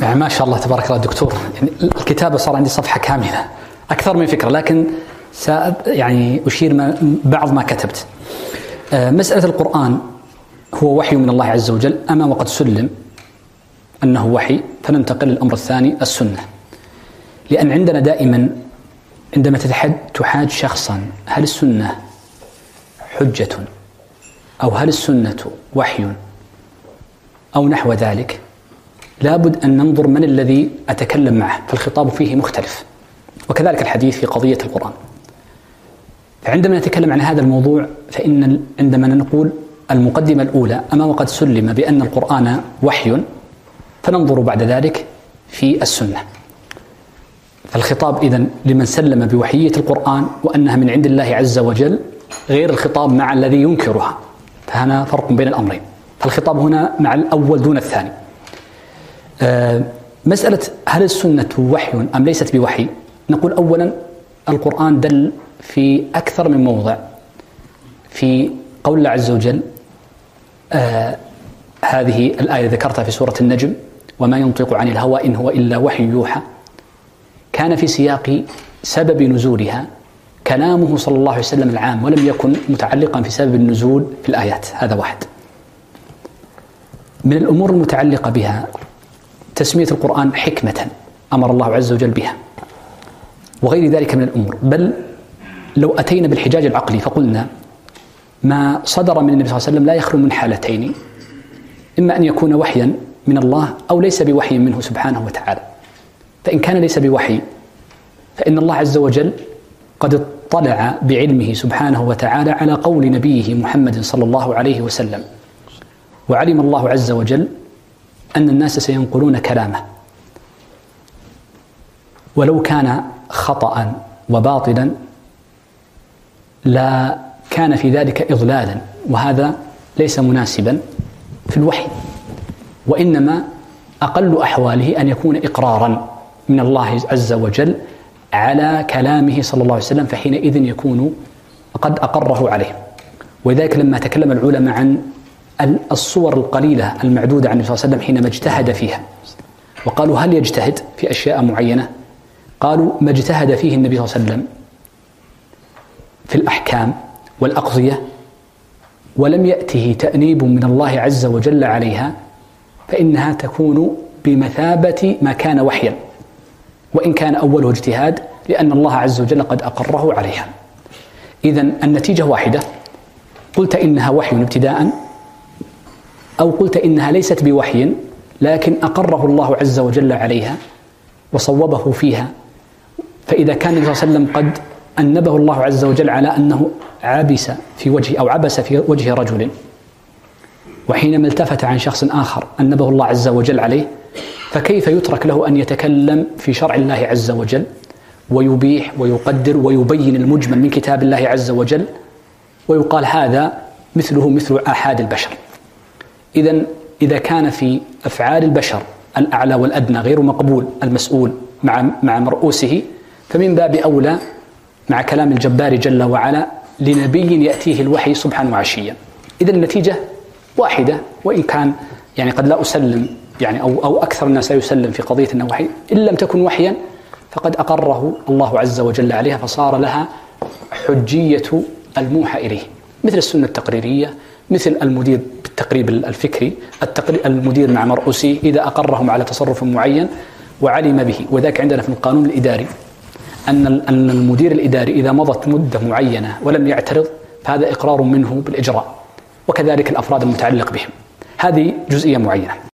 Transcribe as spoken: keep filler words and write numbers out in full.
يعني ما شاء الله تبارك الله دكتور، يعني الكتابة صار عندي صفحة كاملة أكثر من فكرة، لكن يعني أشير ما بعض ما كتبت. مسألة القرآن هو وحي من الله عز وجل أما وقد سلم أنه وحي، فننتقل للأمر الثاني السنة. لأن عندنا دائما عندما تحاج شخصا هل السنة حجة أو هل السنة وحي أو نحو ذلك، لابد أن ننظر من الذي أتكلم معه، فالخطاب فيه مختلف. وكذلك الحديث في قضية القرآن. فعندما نتكلم عن هذا الموضوع فإن عندما نقول المقدمة الأولى أما وقد سلم بأن القرآن وحي، فننظر بعد ذلك في السنة. فالخطاب إذن لمن سلم بوحيية القرآن وأنها من عند الله عز وجل، غير الخطاب مع الذي ينكرها، فهنا فرق بين الأمرين. فالخطاب هنا مع الأول دون الثاني. أه مسألة هل السنة وحي أم ليست بوحي، نقول أولا القرآن دل في أكثر من موضع في قول الله عز وجل. آه هذه الآية ذكرتها في سورة النجم: وما ينطق عن الهوى إن هو إلا وحي يوحى، كان في سياق سبب نزولها كلامه صلى الله عليه وسلم العام، ولم يكن متعلقا في سبب النزول في الآيات. هذا واحد. من الأمور المتعلقة بها تسمية القرآن حكمة أمر الله عز وجل بها، وغير ذلك من الأمور. بل لو أتينا بالحجاج العقلي فقلنا ما صدر من النبي صلى الله عليه وسلم لا يخلو من حالتين: إما أن يكون وحيا من الله أو ليس بوحي منه سبحانه وتعالى. فإن كان ليس بوحي فإن الله عز وجل قد اطلع بعلمه سبحانه وتعالى على قول نبيه محمد صلى الله عليه وسلم، وعلم الله عز وجل أن الناس سينقلون كلامه، ولو كان خطأ وباطلا لا كان في ذلك إضلالا، وهذا ليس مناسبا في الوحي، وإنما أقل أحواله أن يكون إقرارا من الله عز وجل على كلامه صلى الله عليه وسلم، فحينئذ يكون قد أقره عليه. ولذلك لما تكلم العلماء عن الصور القليلة المعدودة عن النبي صلى الله عليه وسلم حينما اجتهد فيها، وقالوا هل يجتهد في أشياء معينة؟ قالوا ما اجتهد فيه النبي صلى الله عليه وسلم في الأحكام والأقضية ولم يأته تأنيب من الله عز وجل عليها، فإنها تكون بمثابة ما كان وحيا، وإن كان أوله اجتهاد، لأن الله عز وجل قد أقره عليها. إذن النتيجة واحدة: قلت إنها وحي ابتداء، أو قلت إنها ليست بوحي لكن أقره الله عز وجل عليها وصوبه فيها. فإذا كان النبي صلى الله عليه وسلم قد أنبه الله عز وجل على أنه عبس في وجه أو عبس في وجه رجل، وحينما التفت عن شخص آخر أنبه الله عز وجل عليه، فكيف يترك له أن يتكلم في شرع الله عز وجل ويبيح ويقدر ويبين المجمل من كتاب الله عز وجل، ويقال هذا مثله مثل آحاد البشر؟ إذن إذا كان في أفعال البشر الأعلى والأدنى غير مقبول المسؤول مع مع مرؤوسه، فمن باب أولى مع كلام الجبار جل وعلا لنبي يأتيه الوحي صبحا وعشيا. إذن النتيجة واحدة، وإن كان يعني قد لا أسلم يعني أو أو أكثر الناس لا يسلم في قضية أنه وحي، إن لم تكن وحيا فقد أقره الله عز وجل عليها، فصار لها حجية الموحى إليه، مثل السنة التقريرية، مثل المدير بالتقريب الفكري، المدير مع مرؤوسه إذا أقرهم على تصرف معين وعلم به. وذاك عندنا في القانون الإداري أن أن المدير الإداري إذا مضت مدة معينة ولم يعترض فهذا إقرار منه بالإجراء، وكذلك الأفراد المتعلق بهم. هذه جزئية معينة.